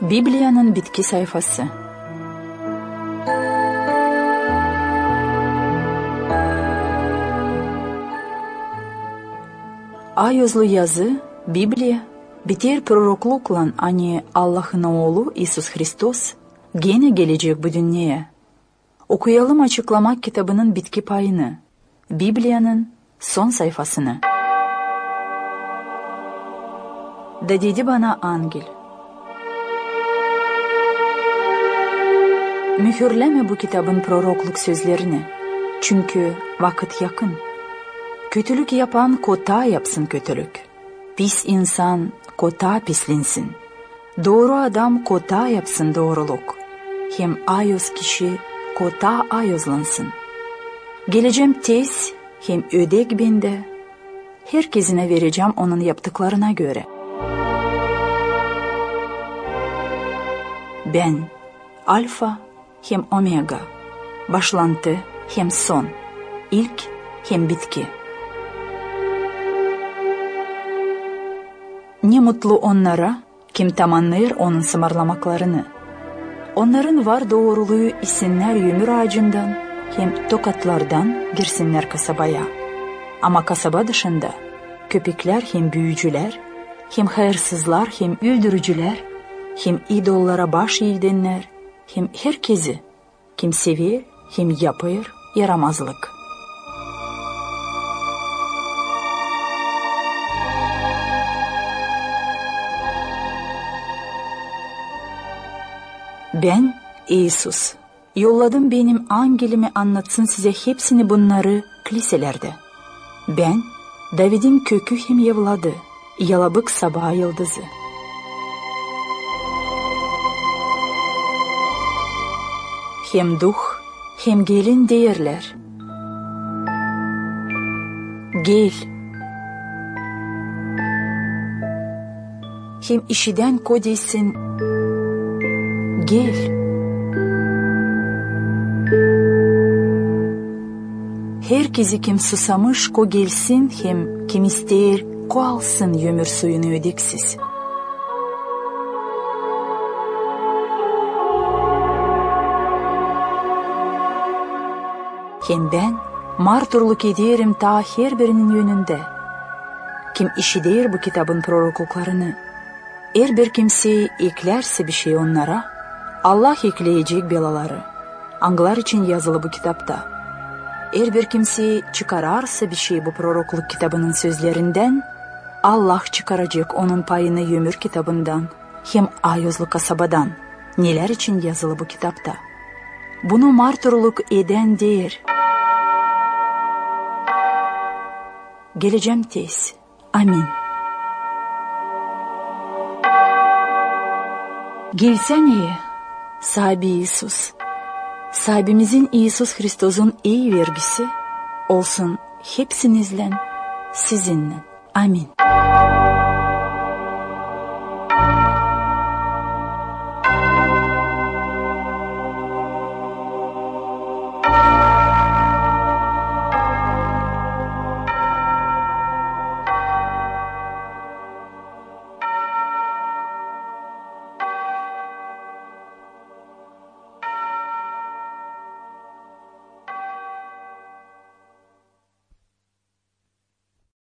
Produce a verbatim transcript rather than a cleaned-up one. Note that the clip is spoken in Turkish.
Biblia'nın bitki sayfası. Ayozlu yazı, Biblia, biter proroklukla hani Allah'ın oğlu İsus Hristos gene gelecek bu dünyaya. Okuyalım açıklamak kitabının bitki payını, Biblia'nın son sayfasını. Da dedi bana angel, mühürleme bu kitabın prorokluk sözlerini, çünkü vakit yakın. Kötülük yapan kota yapsın kötülük, pis insan kota pislensin. Doğru adam kota yapsın doğruluk, hem ayoz kişi kota ayozlansın. Geleceğim tez, hem ödek bende, herkesine vereceğim onun yaptıklarına göre. Ben, alfa hem omega, başlantı hem son, ilk hem bitki. Ne mutlu onlara kim tamamlar onun sımarlamaklarını. Onların var doğruluğu isinler yümür ağacından hem tokatlardan girsinler kasabaya. Ama kasaba dışında köpekler hem büyücüler, hem hayırsızlar hem öldürücüler, hem idollara baş eğdenler, hem herkesi kim sever hem yapar yaramazlık. Ben İsus, yolladım benim angelimi anlatsın size hepsini bunları kiliselerde. Ben, David'in kökü hem yavladı, yalabık sabah yıldızı. Hem duh, hem gelin değerler. Gel. Hem işiden kodeysin, gel. Herkesi kim susamış ko gelsin, hem kim ister ko alsın ömür suyunu ödeksiz. Hem ben marturluk ederim ta her birinin yönünde. Kim işidir bu kitabın prorokluklarını, eğer bir kimse eklerse bir şey onlara, Allah ekleyecek belaları, anılar için yazılı bu kitapta. Eğer bir kimse çıkararsa bir şey bu prorokluk kitabının sözlerinden, Allah çıkaracak onun payını ömür kitabından, hem ayozlu kasabadan, neler için yazılı bu kitapta. Bunu marturluk eden der. Geleceğim tez. Amin. Gelsene, sahibi İsus. Sahibimizin İsus Hristos'un iyi vergisi olsun hepsinizle, sizinle. Amin.